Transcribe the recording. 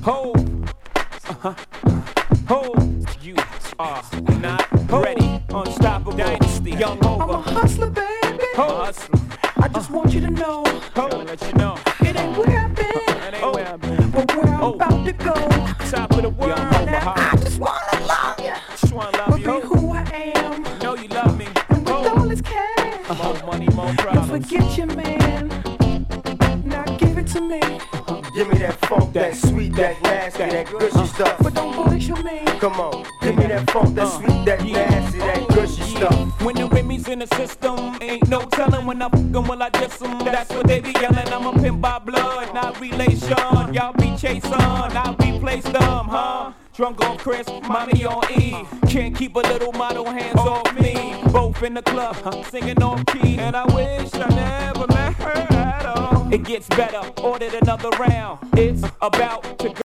Ho, ho, you are not ready. Unstoppable dynasty, young I'm a Hova. hustler, baby. Ho, hustler. I just want you to know. Ho, let you know. It ain't where I've been, It ain't where I've been. but where I'm about to go. Top of the world. Young Hova, Now I just wanna love you, just wanna love but you. be who I am. Know you love me. And with Ho, all this cash, more money, more don't problems. forget your man. Now give it to me, Give me that funk, that sweet, that nasty, that gushy stuff. but don't bullshit me. Come on, give me that funk, that sweet, that nasty, that gushy stuff. When the Remy's in the system, ain't no telling when I fuck 'em, will I diss 'em? That's what they be yelling. I'm a pimp by blood, not relation. Y'all be chasing, I replace them, huh? Drunk on Chris, mommy on E. Can't keep a little model hands off me. Both in the club, singing off key. And I wish I never met her at all. It gets better, ordered another round. It's about to go.